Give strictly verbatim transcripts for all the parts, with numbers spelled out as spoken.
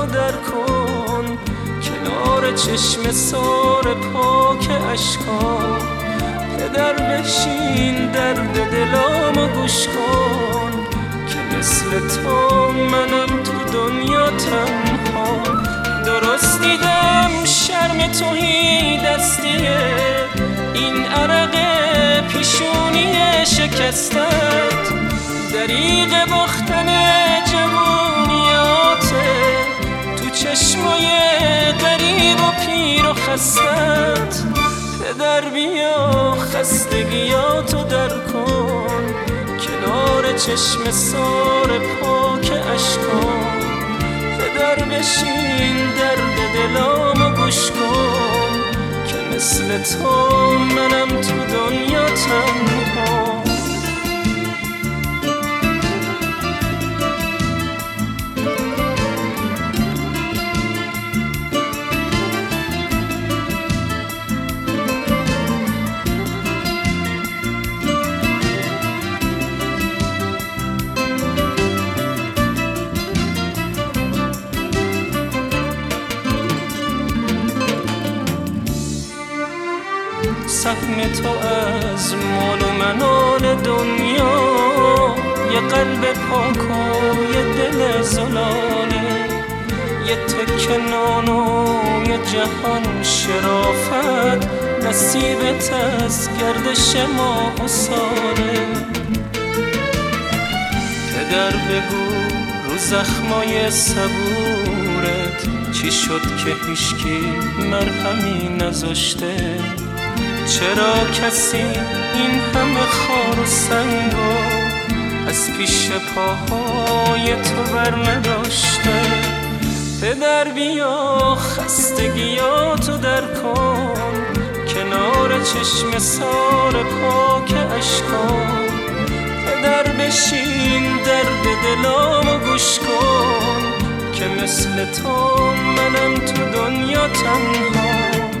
تو در کن، کنار چشم سار پاک اشکام. پدر بشین درد دلامو گوش کن، که مثل تو منم تو دنیا تنها. درست دیدم شرم توهی دستیه، این عرق پیشونی شکستت، دریغ باختن جوونیاته، تو چشمای غریب و پیر و خستت. پدر بیا خستگیاتو در کن، کنار چشم سار پاک اشکام. پدر بشین درد دلامو گوش کن، که مثل تو منم تو دنیا تنها. سهم تو از مال و منال دنیا، یه قلب پاک و یه دل زلاله، یه تکه نان و یه جهان شرافت، نصیبت از گردش ماه و ساله. پدر بگو رو زخمای صبورت چی شد که هیچکی مرهمی نذاشته؟ چرا کسی این همه خار و سنگو از پیش پاهای تو بر نداشته؟ پدر بیا خستگیاتو در کن، کنار چشم سار پاک اشکام. پدر بشین درد دلامو گوش کن، که مثل تو منم تو دنیا تنها.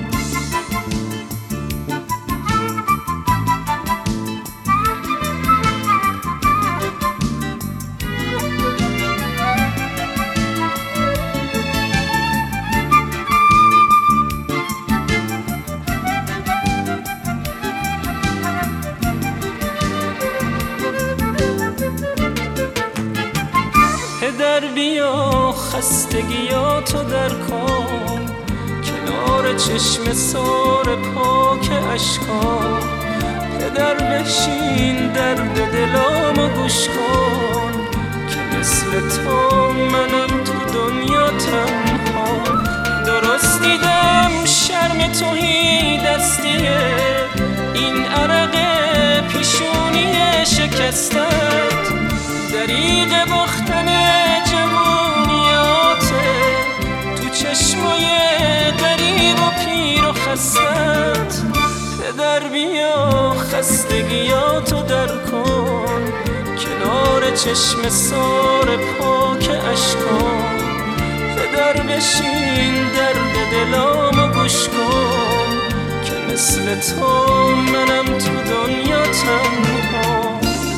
پدر بیا خستگیاتو در کن، کنار چشم سار پاک اشکام. پدر بشین درد دلامو گوش کن، که مثل تو منم تو دنیا تنها. درست دیدم شرم توهی دستیه، این عرق پیشونی شکستت، دریغ باختن جوونیاته، تو چشمای غریب و پیر و خستت. پدر بیا خستگیاتو در کن، کنار چشم سار پاک اشکام. پدر بشین درد دلامو گوش کن، که مثل تو منم تو دنیا تنها.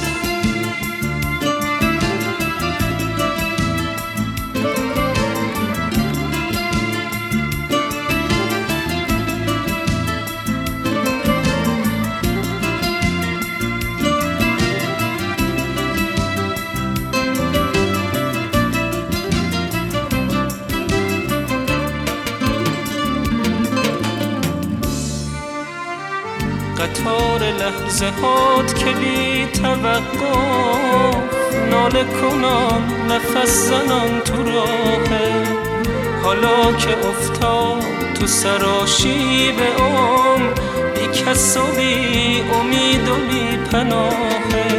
قطار لحظه هات که بی توقف، ناله کنان نفس زنان تو راهه. حالا که افتاد تو سراشیب عمر، بی کس و بی امید و بی پناهه.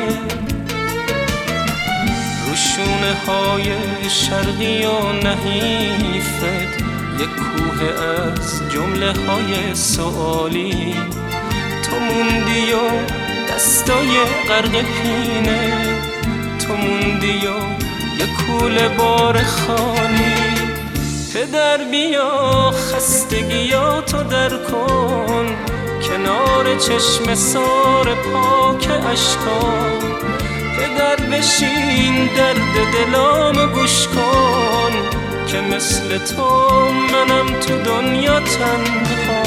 روشونه های شرقی و نحیفت، یک کوه از جمله های سوالی. تو موندی و دستای غرق پینه، تو موندی و یه کوله بار خالی. پدر بیا خستگیاتو در کن، کنار چشم سار پاک اشکام. پدر بشین درد دلامو گوش کن، که مثل تو منم تو دنیا تنها.